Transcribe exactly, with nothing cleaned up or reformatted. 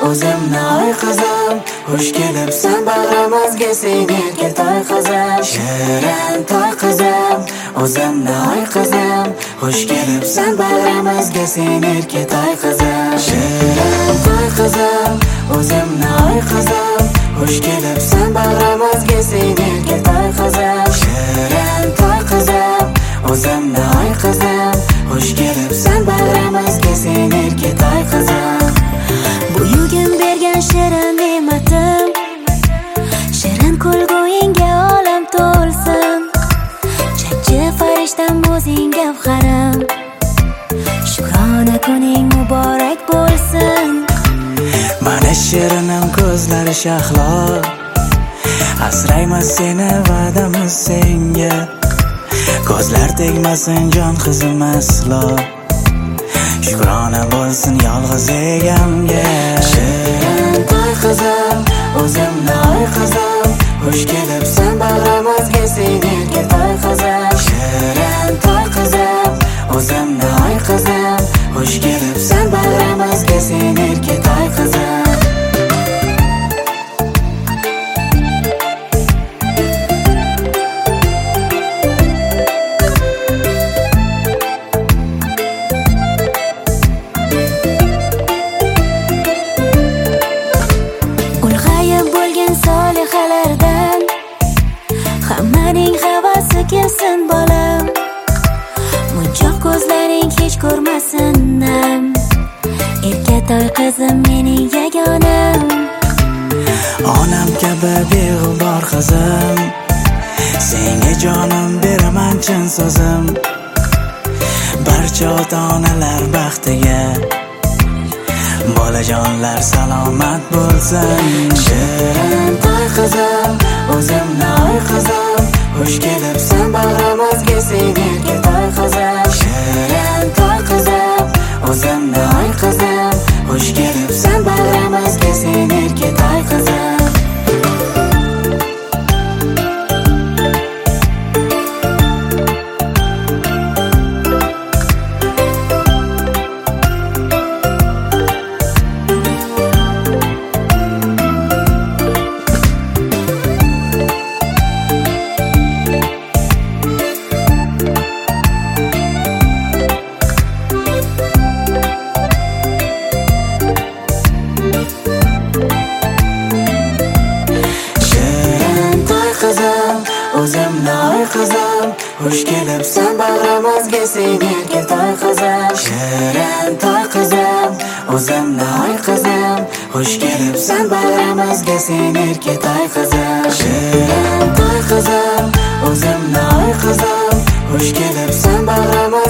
o'zimni oy qizim, xush kelibsan bag'rimizga sen erka toy qizim. Shirin toy qizim, o'zimni oy qizim, xush kelibsan bag'rimizga sen erka toy qizim. Shirin toy qizim, o'zimni oy qizim, xush kelibsan bag'rimizga sen erka toy qizim. Shirin toy qizim, o'zimni oy qizim, xush kelibsan bag'rimizga sen erka toy qizim. Buyugim bergan shirin ne'matim, shirin kulguingga olam to'lsin. Chakchi farishtam o'zing gavharim, shukrona kuning muborak bo'lsin. Mana shirinim ko'zlari shahlo, asraymiz seni va'damiz senga. Ko'zlar tegmasin jon qizim aslo, shukrona bo'lsin yolg'iz egamga. Shirin toy qizim, o'zimni oy qizim, xush kelibsan bag'rimizga sen erka toy qizim. Shirin toy qizim, o'zimni oy qizim, xush kelibsan bag'rimizga sen erka toy qizim. Solihalardan hammaning havasi kelsin bolam, munchoq ko'zlaring hech ko'rmasin nam. Erka toy qizim mening yagonam, onam kabi beg'ubor qizim, senga jonim beraman chin so'zim. Barcha ota-onalar baxtiga bolajonlar salomat bo'lsin. Shirin toy qizim, o'zimni oy qizim, xush kelibsan bag'rimizga sen erka toy qizim. Shirin toy qizim, o'zimni oy qizim, xush kelibsan bag'rimizga sen erka toy qizim. O'zimni oy qizim, xush kelibsan bag'rimizga sen erka toy qizim. Shirin toy qizim, o'zimni oy qizim, xush kelibsan bag'rimizga sen erka toy qizim. Shirin toy qizim, o'zimni oy qizim, xush kelibsan bag'rimizga